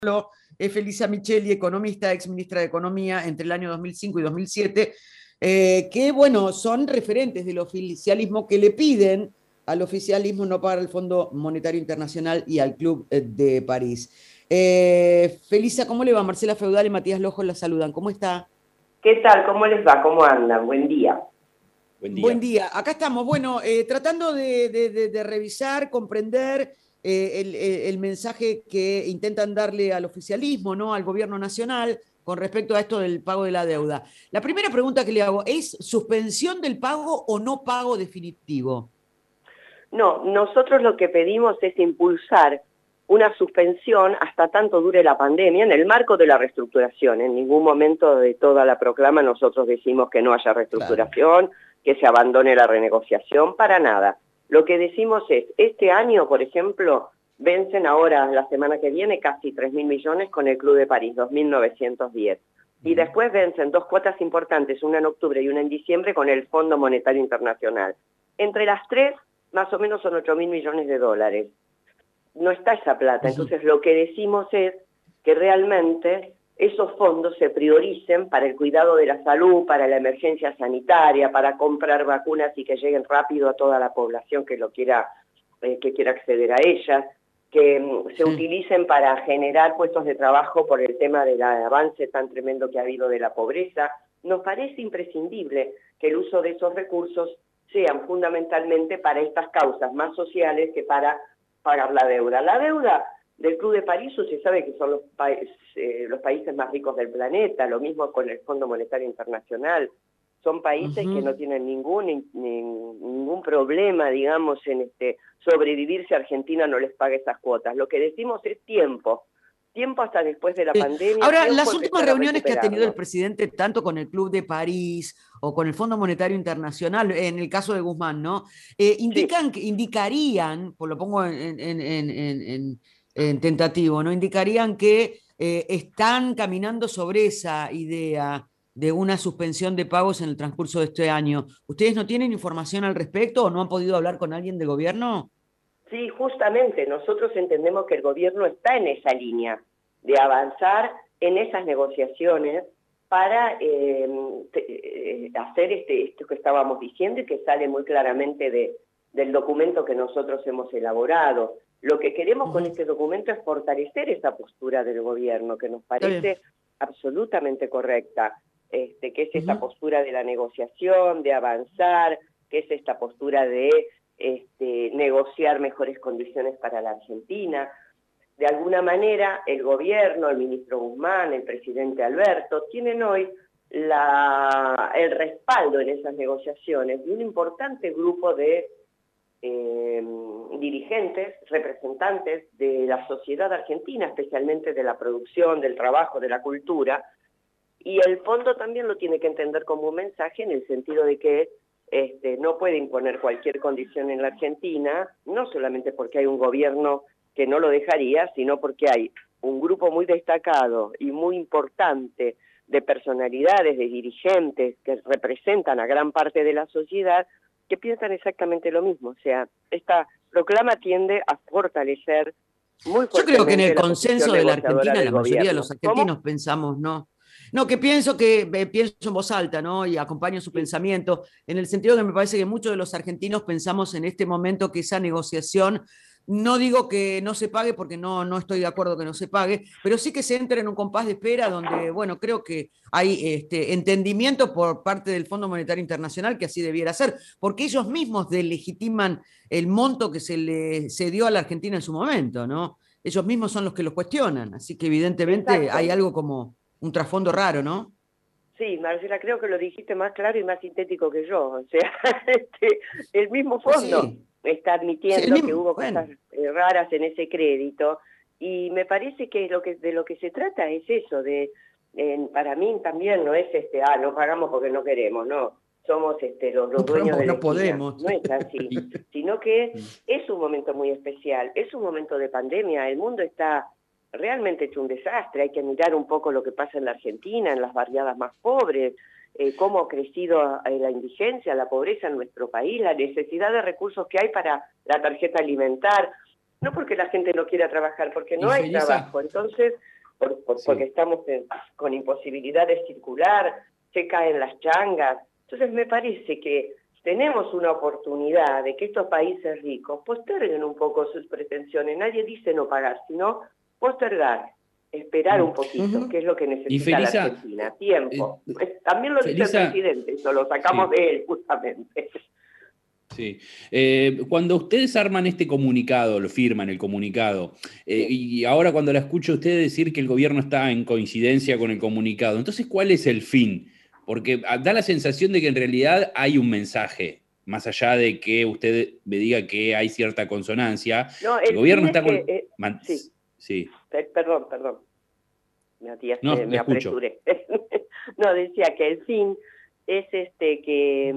Es Felisa Micheli, economista, ex ministra de Economía entre el año 2005 y 2007, que, bueno, son referentes del oficialismo que le piden al oficialismo no pagar al Fondo Monetario Internacional y al Club de París. Felisa, ¿cómo le va? Marcela Feudal y Matías Lojo la saludan. ¿Cómo está? ¿Qué tal? ¿Cómo les va? ¿Cómo andan? Buen día. Buen Buen día. día. Acá estamos, bueno, tratando de revisar, comprender el mensaje que intentan darle al oficialismo, ¿no? Al gobierno nacional, con respecto a esto del pago de la deuda. La primera pregunta que le hago es: ¿suspensión del pago o no pago definitivo? No, nosotros lo que pedimos es impulsar una suspensión hasta tanto dure la pandemia en el marco de la reestructuración. En ningún momento de toda la proclama nosotros decimos que no haya Claro. reestructuración, que se abandone la renegociación, para nada. Lo que decimos es, este año, por ejemplo, vencen ahora, la semana que viene, casi 3.000 millones con el Club de París, 2.910. Y después vencen dos cuotas importantes, una en octubre y una en diciembre, con el Fondo Monetario Internacional. Entre las tres, más o menos son 8.000 millones de dólares. No está esa plata, entonces lo que decimos es que realmente esos fondos se prioricen para el cuidado de la salud, para la emergencia sanitaria, para comprar vacunas y que lleguen rápido a toda la población que quiera acceder a ellas, que se Sí. utilicen para generar puestos de trabajo por el tema del avance tan tremendo que ha habido de la pobreza. Nos parece imprescindible que el uso de esos recursos sean fundamentalmente para estas causas más sociales que para pagar la deuda. La deuda del Club de París, usted sabe que son los países más ricos del planeta, lo mismo con el Fondo Monetario Internacional. Son países que no tienen ningún problema, digamos, en sobrevivir si Argentina no les paga esas cuotas. Lo que decimos es tiempo hasta después de la pandemia, Ahora, tiempo las a últimas empezar a reuniones que ha tenido el recuperarnos. presidente, tanto con el Club de París o con el Fondo Monetario Internacional, en el caso de Guzmán, ¿no? Sí. Indicarían, pues lo pongo en tentativo, ¿no? Indicarían que están caminando sobre esa idea de una suspensión de pagos en el transcurso de este año. ¿Ustedes no tienen información al respecto o no han podido hablar con alguien del gobierno? Sí, justamente, nosotros entendemos que el gobierno está en esa línea de avanzar en esas negociaciones para hacer esto que estábamos diciendo y que sale muy claramente del documento que nosotros hemos elaborado. Lo que queremos con este documento es fortalecer esa postura del gobierno, que nos Está bien. parece absolutamente correcta, que es esta postura de la negociación, de avanzar, que es esta postura de negociar mejores condiciones para la Argentina. De alguna manera, el gobierno, el ministro Guzmán, el presidente Alberto, tienen hoy el respaldo en esas negociaciones de un importante grupo de dirigentes, representantes de la sociedad argentina, especialmente de la producción, del trabajo, de la cultura, y el fondo también lo tiene que entender como un mensaje en el sentido de que no puede imponer cualquier condición en la Argentina, no solamente porque hay un gobierno que no lo dejaría, sino porque hay un grupo muy destacado y muy importante de personalidades, de dirigentes que representan a gran parte de la sociedad que piensan exactamente lo mismo. O sea, esta proclama tiende a fortalecer muy Yo creo que en fuertemente el la posición consenso de la negociadora Argentina, del la mayoría de gobierno. los ¿Cómo? argentinos pensamos, ¿no? No, que pienso en voz alta, ¿no? Y acompaño su Sí. pensamiento, en el sentido que me parece que muchos de los argentinos pensamos en este momento que esa negociación, no digo que no se pague, porque no estoy de acuerdo que no se pague, pero sí que se entre en un compás de espera donde, bueno, creo que hay entendimiento por parte del Fondo Monetario Internacional que así debiera ser, porque ellos mismos delegitiman el monto que se dio a la Argentina en su momento, ¿no? Ellos mismos son los que los cuestionan, así que evidentemente hay Exacto. algo como un trasfondo raro, ¿no? Sí, Marcela, creo que lo dijiste más claro y más sintético que yo. O sea, el mismo Pues fondo sí, está sí, el admitiendo que mismo, hubo cosas bueno, raras en ese crédito y me parece que de lo que se trata es eso, para mí también no es no pagamos porque no queremos, no, somos los no dueños podemos, de la no esquina, podemos. no es así, sino que es un momento muy especial, es un momento de pandemia, el mundo está realmente hecho un desastre, hay que mirar un poco lo que pasa en la Argentina, en las barriadas más pobres, cómo ha crecido la indigencia, la pobreza en nuestro país, la necesidad de recursos que hay para la tarjeta alimentar. no porque la gente no quiera trabajar, porque no Y hay Felisa, trabajo. Entonces, porque estamos con imposibilidad de circular, se caen las changas. Entonces me parece que tenemos una oportunidad de que estos países ricos posterguen un poco sus pretensiones. Nadie dice no pagar, sino postergar, esperar un poquito, que es lo que necesita Felisa, la Argentina. Tiempo. También lo dice el presidente, eso lo sacamos de él justamente. Sí. Cuando ustedes arman este comunicado, lo firman el comunicado, y ahora cuando la escucho a ustedes decir que el gobierno está en coincidencia con el comunicado, entonces, ¿cuál es el fin? Porque da la sensación de que en realidad hay un mensaje, más allá de que usted me diga que hay cierta consonancia. No, El gobierno está con... sí. Sí. Perdón. Matías, No, me escucho. apresuré. No, decía que el fin es que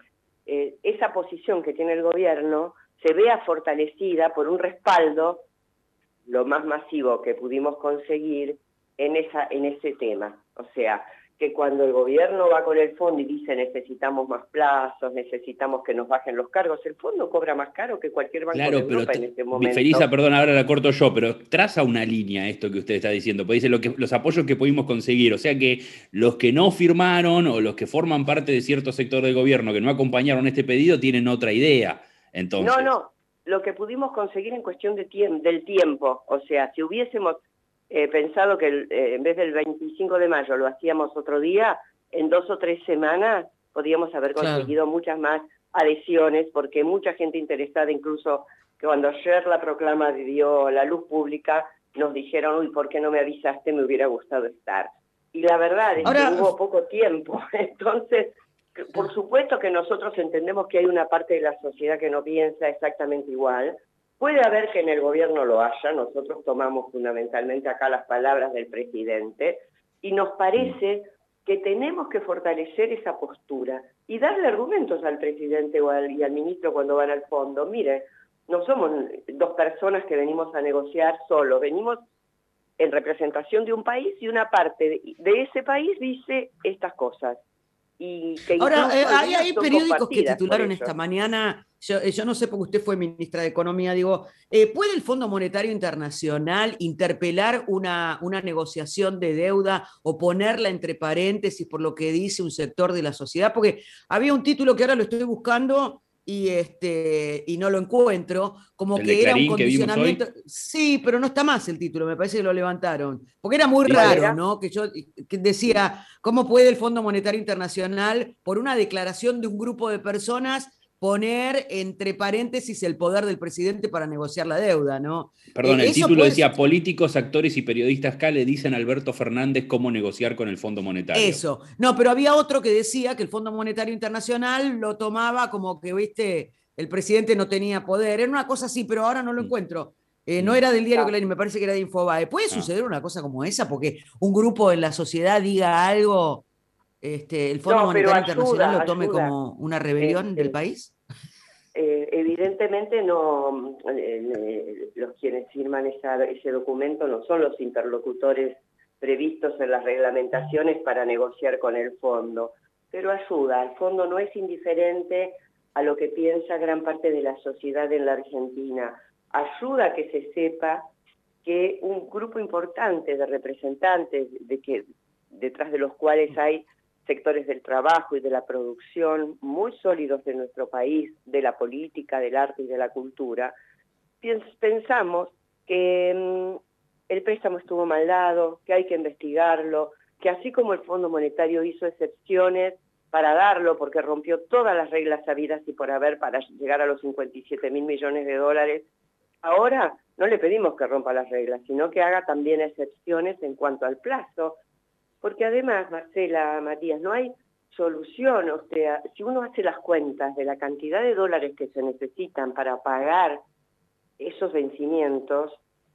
esa posición que tiene el gobierno se vea fortalecida por un respaldo lo más masivo que pudimos conseguir en ese tema. O sea, que cuando el gobierno va con el fondo y dice necesitamos más plazos, necesitamos que nos bajen los cargos, el fondo cobra más caro que cualquier banco de Europa en este momento. Felisa, perdón, ahora la corto yo, pero traza una línea esto que usted está diciendo, pues dice los apoyos que pudimos conseguir, o sea que los que no firmaron o los que forman parte de cierto sector del gobierno que no acompañaron este pedido tienen otra idea, entonces. No, lo que pudimos conseguir en cuestión del tiempo, o sea, si hubiésemos pensado que en vez del 25 de mayo lo hacíamos otro día, en 2 o 3 semanas podíamos haber conseguido muchas más adhesiones, porque mucha gente interesada, incluso que cuando ayer la proclama dio la luz pública, nos dijeron, uy, ¿por qué no me avisaste? Me hubiera gustado estar. Y la verdad es que hubo poco tiempo, entonces, por supuesto que nosotros entendemos que hay una parte de la sociedad que no piensa exactamente igual. Puede haber que en el gobierno lo haya, nosotros tomamos fundamentalmente acá las palabras del presidente, y nos parece que tenemos que fortalecer esa postura y darle argumentos al presidente y al ministro cuando van al fondo. Mire, no somos 2 personas que venimos a negociar solo, venimos en representación de un país y una parte de ese país dice estas cosas. Y que ahora, hay son periódicos que titularon esta mañana, yo no sé porque usted fue ministra de Economía, digo, ¿puede el Fondo Monetario Internacional interpelar una negociación de deuda o ponerla entre paréntesis por lo que dice un sector de la sociedad? Porque había un título que ahora lo estoy buscando y no lo encuentro, como que era un condicionamiento. Sí, pero no está más el título, me parece que lo levantaron. Porque era muy raro, ¿no? Que decía, ¿cómo puede el Fondo Monetario Internacional, por una declaración de un grupo de personas, poner entre paréntesis el poder del presidente para negociar la deuda, ¿no? Perdón, el título decía, políticos, actores y periodistas acá le dicen a Alberto Fernández cómo negociar con el Fondo Monetario. Eso. No, pero había otro que decía que el Fondo Monetario Internacional lo tomaba como que, viste, el presidente no tenía poder. Era una cosa así, pero ahora no lo encuentro. No era del diario Clarín, me parece que era de Infobae. ¿Puede suceder una cosa como esa? Porque un grupo en la sociedad diga algo, el Fondo Monetario Internacional lo tome como una rebelión del país. Evidentemente no, los quienes firman ese documento no son los interlocutores previstos en las reglamentaciones para negociar con el fondo, pero ayuda. El fondo no es indiferente a lo que piensa gran parte de la sociedad en la Argentina. Ayuda a que se sepa que un grupo importante de representantes detrás de los cuales hay sectores del trabajo y de la producción muy sólidos de nuestro país, de la política, del arte y de la cultura, pensamos que el préstamo estuvo mal dado, que hay que investigarlo, que así como el Fondo Monetario hizo excepciones para darlo, porque rompió todas las reglas sabidas y por haber para llegar a los 57.000 millones de dólares, ahora no le pedimos que rompa las reglas, sino que haga también excepciones en cuanto al plazo, porque además, Marcela, Matías, no hay solución. O sea, si uno hace las cuentas de la cantidad de dólares que se necesitan para pagar esos vencimientos,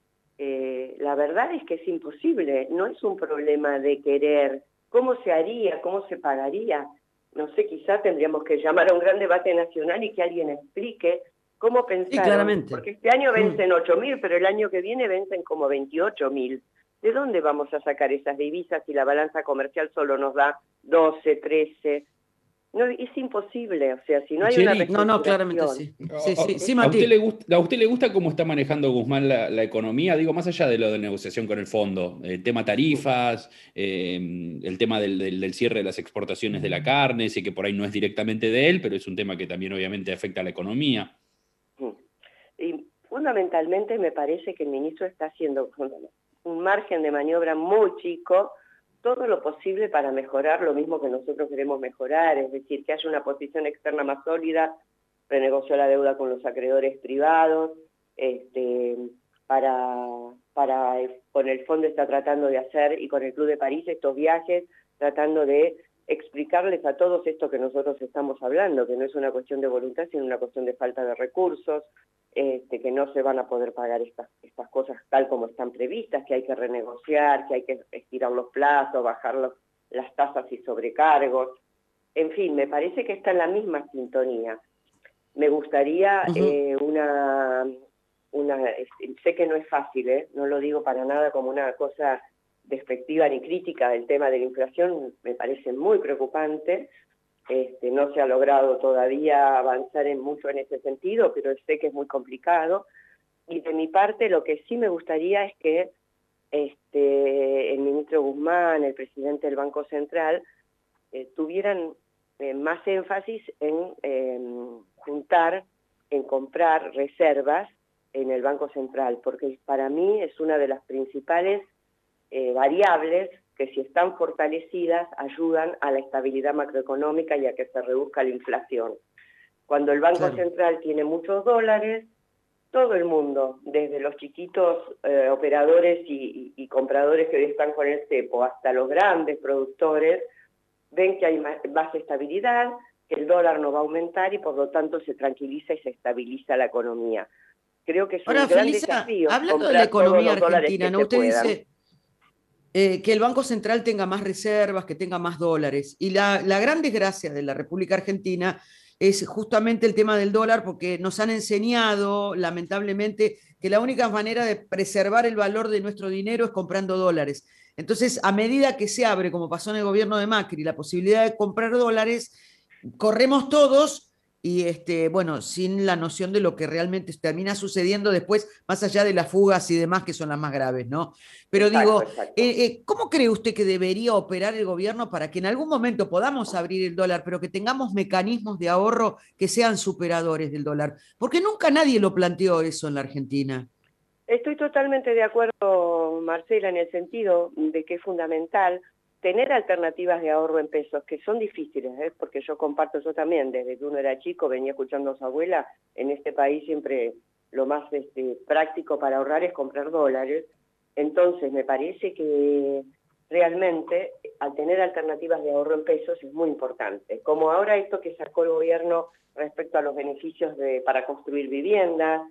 la verdad es que es imposible. No es un problema de querer. ¿Cómo se haría? ¿Cómo se pagaría? No sé, quizá tendríamos que llamar a un gran debate nacional y que alguien explique cómo pensar. Sí, claramente. Porque este año vencen 8.000, pero el año que viene vencen como 28.000. ¿De dónde vamos a sacar esas divisas si la balanza comercial solo nos da 12, 13? No, es imposible, o sea, si no hay Cheli, una No, claramente reestructuración. sí. Sí, ¿A usted Mati. a usted le gusta cómo está manejando Guzmán la economía? Digo, más allá de lo de negociación con el fondo, el tema tarifas, el tema del cierre de las exportaciones de la carne, sé que por ahí no es directamente de él, pero es un tema que también obviamente afecta a la economía. Y fundamentalmente me parece que el ministro está haciendo con un margen de maniobra muy chico todo lo posible para mejorar lo mismo que nosotros queremos mejorar, es decir, que haya una posición externa más sólida, renegoció la deuda con los acreedores privados, para, con el fondo está tratando de hacer, y con el Club de París, estos viajes, tratando de explicarles a todos esto que nosotros estamos hablando, que no es una cuestión de voluntad, sino una cuestión de falta de recursos, que no se van a poder pagar estas cosas tal como están previstas, que hay que renegociar, que hay que estirar los plazos, bajar las tasas y sobrecargos. En fin, me parece que está en la misma sintonía. Me gustaría sé que no es fácil, no lo digo para nada como una cosa despectiva ni crítica del tema de la inflación, me parece muy preocupante. No se ha logrado todavía avanzar mucho en ese sentido, pero sé que es muy complicado. Y de mi parte, lo que sí me gustaría es que el ministro Guzmán, el presidente del Banco Central, tuvieran más énfasis en comprar reservas en el Banco Central, porque para mí es una de las principales variables que, si están fortalecidas, ayudan a la estabilidad macroeconómica y a que se reduzca la inflación. Cuando el Banco Central tiene muchos dólares, todo el mundo, desde los chiquitos operadores y compradores que hoy están con el cepo, hasta los grandes productores, ven que hay más estabilidad, que el dólar no va a aumentar y por lo tanto se tranquiliza y se estabiliza la economía. Creo que es un gran desafío hablando de la comprar todos economía los dólares argentina, que ¿no? se Usted puedan. dice que el Banco Central tenga más reservas, que tenga más dólares. Y la gran desgracia de la República Argentina es justamente el tema del dólar, porque nos han enseñado, lamentablemente, que la única manera de preservar el valor de nuestro dinero es comprando dólares. Entonces, a medida que se abre, como pasó en el gobierno de Macri, la posibilidad de comprar dólares, corremos todos y bueno, sin la noción de lo que realmente termina sucediendo después, más allá de las fugas y demás, que son las más graves, ¿no? Pero Exacto, digo, exacto. ¿cómo cree usted que debería operar el gobierno para que en algún momento podamos abrir el dólar, pero que tengamos mecanismos de ahorro que sean superadores del dólar? Porque nunca nadie lo planteó eso en la Argentina. Estoy totalmente de acuerdo, Marcela, en el sentido de que es fundamental tener alternativas de ahorro en pesos, que son difíciles, porque yo también, desde que uno era chico, venía escuchando a su abuela, en este país siempre lo más práctico para ahorrar es comprar dólares. Entonces me parece que realmente al tener alternativas de ahorro en pesos es muy importante. Como ahora esto que sacó el gobierno respecto a los beneficios para construir viviendas,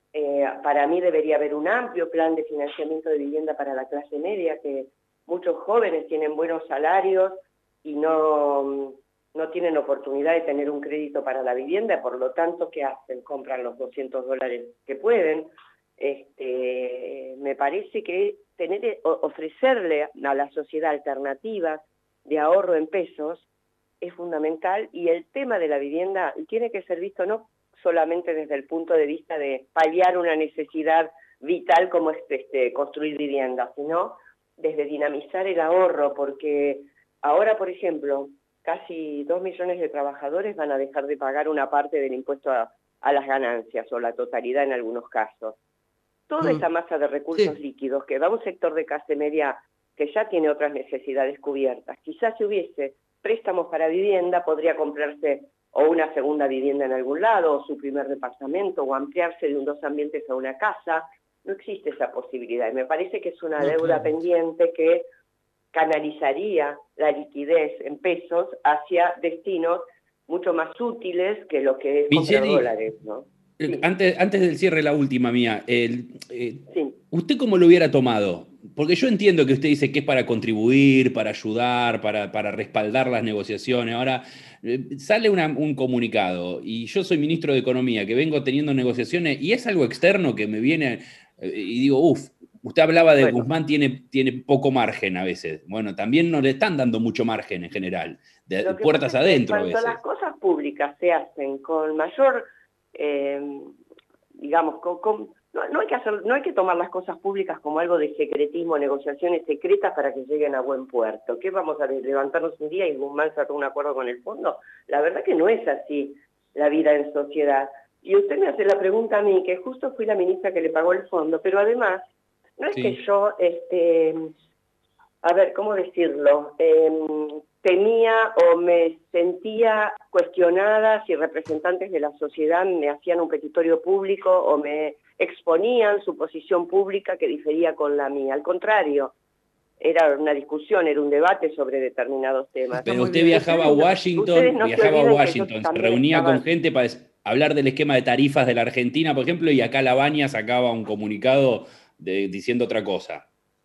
para mí debería haber un amplio plan de financiamiento de vivienda para la clase media, que muchos jóvenes tienen buenos salarios y no tienen oportunidad de tener un crédito para la vivienda, por lo tanto, ¿qué hacen? Compran los $200 que pueden. Me parece que ofrecerle a la sociedad alternativas de ahorro en pesos es fundamental, y el tema de la vivienda tiene que ser visto no solamente desde el punto de vista de paliar una necesidad vital como es construir viviendas, sino desde dinamizar el ahorro, porque ahora, por ejemplo, casi 2 millones de trabajadores van a dejar de pagar una parte del impuesto a las ganancias, o la totalidad en algunos casos. Toda esa masa de recursos líquidos que va a un sector de clase media que ya tiene otras necesidades cubiertas, quizás si hubiese préstamos para vivienda, podría comprarse o una segunda vivienda en algún lado, o su primer departamento, o ampliarse de un 2 ambientes a una casa. No existe esa posibilidad, y me parece que es una deuda pendiente que canalizaría la liquidez en pesos hacia destinos mucho más útiles que lo que es comprar dólares, ¿no? Sí. Antes del cierre, la última mía. ¿Usted cómo lo hubiera tomado? Porque yo entiendo que usted dice que es para contribuir, para ayudar, para respaldar las negociaciones. Ahora, sale un comunicado y yo soy ministro de Economía, que vengo teniendo negociaciones y es algo externo que me viene y digo, Usted hablaba de Bueno, Guzmán tiene poco margen a veces. Bueno, también no le están dando mucho margen en general, de lo que pasa puertas es que en adentro a cuanto a las veces. cosas públicas se hacen con mayor, eh, digamos, no hay que no hay que tomar las cosas públicas como algo de secretismo, negociaciones secretas para que lleguen a buen puerto. ¿Qué vamos a levantarnos un día y Guzmán sacó un acuerdo con el fondo? La verdad que no es así la vida en sociedad. Y usted me hace la pregunta a mí, que justo fui la ministra que le pagó el fondo, pero además, no es que Sí. yo, a ver, ¿cómo decirlo? Temía o me sentía cuestionada si representantes de la sociedad me hacían un petitorio público o me exponían su posición pública que difería con la mía. Al contrario, era una discusión, era un debate sobre determinados temas. Está Pero muy usted bien. Ustedes no se viajaba a olviden que yo Washington, se también reunía con estaba. gente para hablar del esquema de tarifas de la Argentina, por ejemplo, y acá Labaña sacaba un comunicado diciendo otra cosa.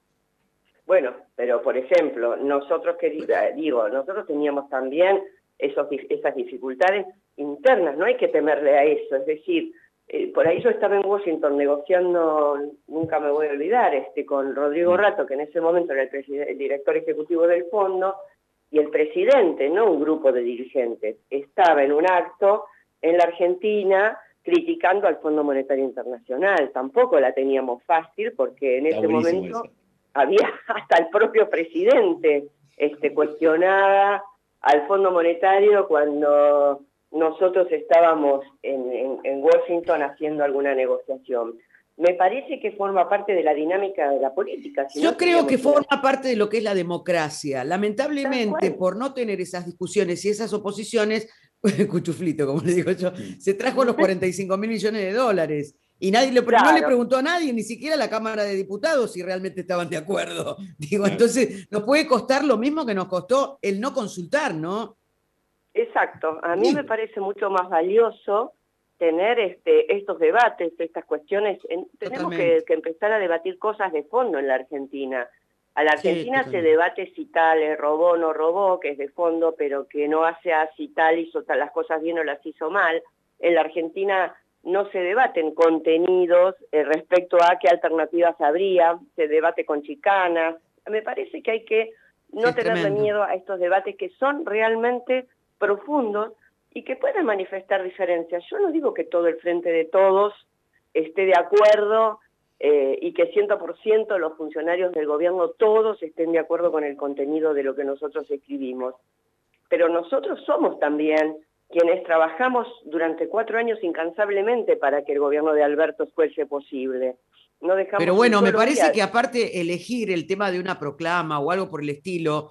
Bueno, pero por ejemplo, nosotros nosotros teníamos también esas dificultades internas, no hay que temerle a eso, es decir, por ahí yo estaba en Washington negociando, nunca me voy a olvidar, con Rodrigo Rato, que en ese momento era el director ejecutivo del fondo, y el presidente, no un grupo de dirigentes, estaba en un acto en la Argentina criticando al Fondo Monetario Internacional. Tampoco la teníamos fácil porque en Está ese buenísimo momento eso. había hasta el propio presidente cuestionada al Fondo Monetario cuando nosotros estábamos en Washington haciendo alguna negociación. Me parece que forma parte de la dinámica de la política. Si no, Yo creo que seríamos una... forma parte de lo que es la democracia. Tal Lamentablemente, cual. por no tener esas discusiones y esas oposiciones, cuchuflito, como le digo yo, se trajo los 45.000 millones de dólares. Y no le Claro, preguntó a nadie, ni siquiera a la Cámara de Diputados, si realmente estaban de acuerdo. Digo, Claro. entonces nos puede costar lo mismo que nos costó el no consultar, ¿no? exacto. A mí me Sí, parece mucho más valioso tener estos debates, estas cuestiones. Tenemos totalmente. que empezar a debatir cosas de fondo en la Argentina. A la Sí, Argentina se totalmente. debate si tal robó o no robó, que es de fondo, pero que no hace si tal hizo las cosas bien o las hizo mal. En la Argentina no se debaten contenidos respecto a qué alternativas habría, se debate con chicanas. Me parece que hay que Sí, no es tenerle tremendo. miedo a estos debates que son realmente profundos y que pueden manifestar diferencias. Yo no digo que todo el frente de todos esté de acuerdo y que 100% los funcionarios del gobierno todos estén de acuerdo con el contenido de lo que nosotros escribimos. Pero nosotros somos también quienes trabajamos durante 4 años incansablemente para que el gobierno de Alberto fuese posible. No Pero dejamos un bueno, me solo parece día. que aparte elegir el tema de una proclama o algo por el estilo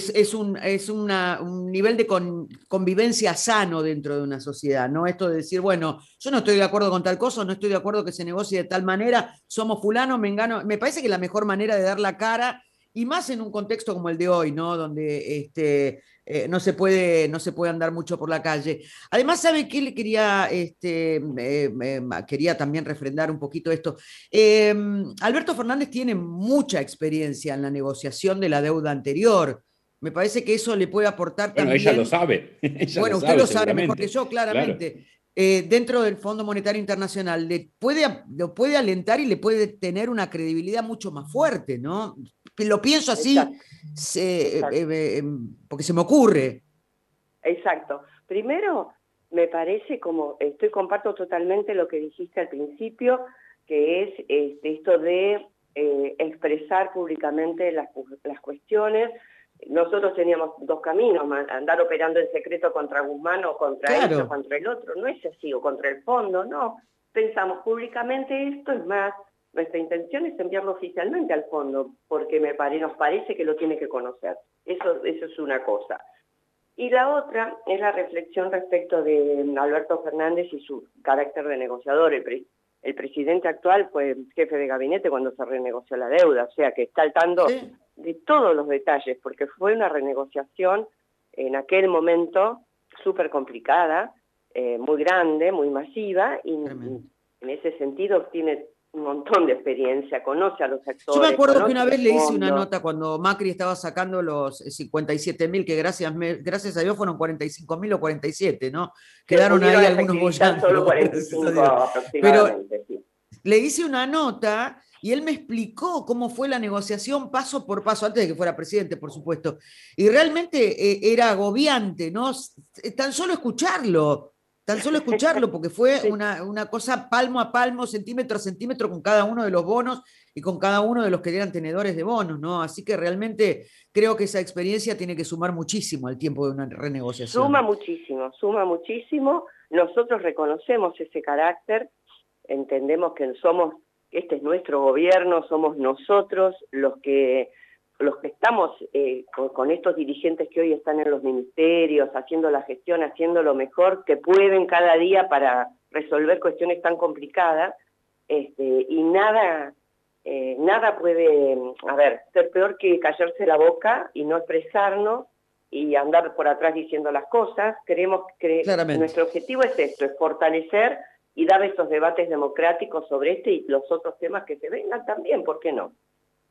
un nivel de convivencia sano dentro de una sociedad, ¿no? Esto de decir, bueno, yo no estoy de acuerdo con tal cosa, no estoy de acuerdo que se negocie de tal manera, somos fulano, mengano. Me parece que la mejor manera de dar la cara, y más en un contexto como el de hoy, ¿no? Donde no se puede andar mucho por la calle. Además, ¿sabe qué le quería, quería también refrendar un poquito esto? Eh, Alberto Fernández tiene mucha experiencia en la negociación de la deuda anterior. Me parece que eso le puede aportar Bueno, ella lo también, sabe, ella lo bueno, usted sabe lo sabe mejor que seguramente. yo, Claro. claramente, dentro del Fondo Monetario Internacional, lo puede alentar y le puede tener una credibilidad mucho más fuerte, ¿no? Lo pienso así Exacto, exacto. porque se me ocurre. Exacto. Primero, me parece comparto totalmente lo que dijiste al principio, que es esto de expresar públicamente las cuestiones. Nosotros teníamos dos caminos, andar operando en secreto contra Guzmán o contra este o Claro, contra el otro, no es así, o contra el fondo, no. Pensamos públicamente esto, es más, nuestra intención es enviarlo oficialmente al fondo, porque nos parece que lo tiene que conocer. Eso es una cosa. Y la otra es la reflexión respecto de Alberto Fernández y su carácter de negociador. El presidente actual fue jefe de gabinete cuando se renegoció la deuda, o sea que está al tanto sí, de todos los detalles, porque fue una renegociación en aquel momento súper complicada, muy grande, muy masiva, y tremendo. en ese sentido tiene un montón de experiencia, conoce a los Yo me actores, acuerdo que conoce una el vez le hice una fondo. nota cuando Macri estaba sacando los 57.000, que gracias a Dios fueron 45.000 o 47, ¿no? Se Quedaron pudieron ahí algunos efectivizar solo boyando, gracias a 45 Dios. Pero aproximadamente, sí. le hice una nota y él me explicó cómo fue la negociación paso por paso, antes de que fuera presidente, por supuesto. Y realmente era agobiante, ¿no? Tan solo escucharlo, porque fue Sí. una cosa palmo a palmo, centímetro a centímetro, con cada uno de los bonos y con cada uno de los que eran tenedores de bonos, ¿no? Así que realmente creo que esa experiencia tiene que sumar muchísimo al tiempo de una renegociación. Suma muchísimo, suma muchísimo. Nosotros reconocemos ese carácter, entendemos que este es nuestro gobierno, somos nosotros los que estamos con estos dirigentes que hoy están en los ministerios, haciendo la gestión, haciendo lo mejor que pueden cada día para resolver cuestiones tan complicadas, y nada puede, ser peor que callarse la boca y no expresarnos y andar por atrás diciendo las cosas. Creemos que nuestro objetivo es esto, es fortalecer y dar estos debates democráticos sobre este y los otros temas que se vengan también, ¿por qué no?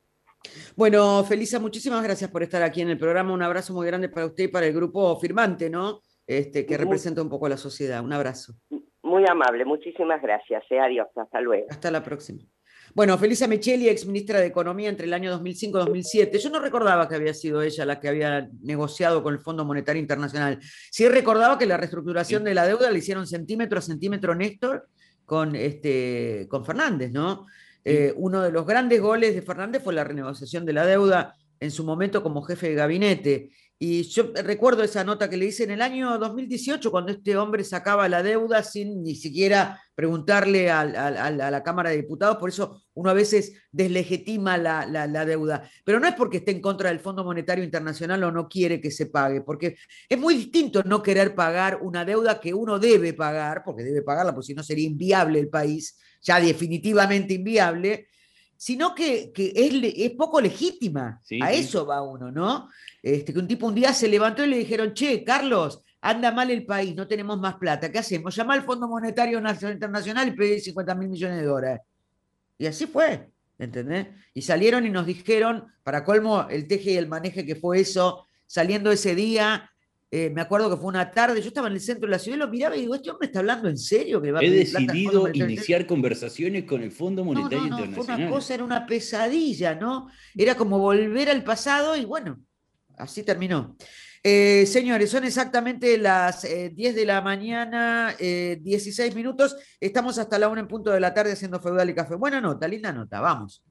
Bueno, Felisa, muchísimas gracias por estar aquí en el programa. Un abrazo muy grande para usted y para el grupo firmante, ¿no? Que representa un poco a la sociedad. Un abrazo. Muy amable, muchísimas gracias. Adiós, hasta luego. Hasta la próxima. Bueno, Felisa Micheli, exministra de Economía entre el año 2005 y 2007. Yo no recordaba que había sido ella la que había negociado con el Fondo Monetario Internacional. Sí recordaba que la reestructuración de la deuda la hicieron centímetro a centímetro, Néstor, con Fernández, ¿no? Uno de los grandes goles de Fernández fue la renegociación de la deuda en su momento como jefe de gabinete. Y yo recuerdo esa nota que le hice en el año 2018, cuando este hombre sacaba la deuda sin ni siquiera preguntarle a la Cámara de Diputados. Por eso uno a veces deslegitima la deuda. Pero no es porque esté en contra del Fondo Monetario Internacional o no quiere que se pague, porque es muy distinto no querer pagar una deuda que uno debe pagar, porque debe pagarla, porque si no sería inviable el país, ya definitivamente inviable, sino que es poco legítima. Sí, a eso va uno, ¿no? Que un tipo un día se levantó y le dijeron, che, Carlos, anda mal el país, no tenemos más plata, ¿qué hacemos? Llama al Fondo Monetario Internacional y pedí 50.000 millones de dólares. Y así fue, ¿entendés? Y salieron y nos dijeron, para colmo, el teje y el maneje que fue eso, saliendo ese día, me acuerdo que fue una tarde, yo estaba en el centro de la ciudad y lo miraba y digo, ¿este hombre está hablando en serio? Que va a He decidido iniciar conversaciones con el Fondo Monetario Internacional. Fue una cosa, era una pesadilla, ¿no? Era como volver al pasado y bueno, así terminó. Señores, son exactamente las 10 de la mañana, 16 minutos. Estamos hasta la 1 en punto de la tarde haciendo Feudal y Café. Buena nota, linda nota, vamos.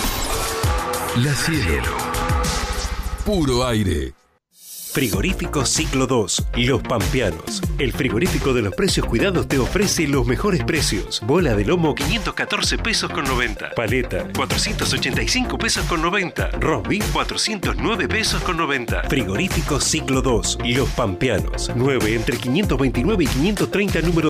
La Cielo. Puro aire. Frigorífico Siglo II, Los Pampeanos. El frigorífico de los precios cuidados te ofrece los mejores precios. Bola de lomo 514 pesos con 90. Paleta 485 pesos con 90. Roast beef 409 pesos con 90. Frigorífico Siglo II, Los Pampeanos. 9 entre 529 y 530 número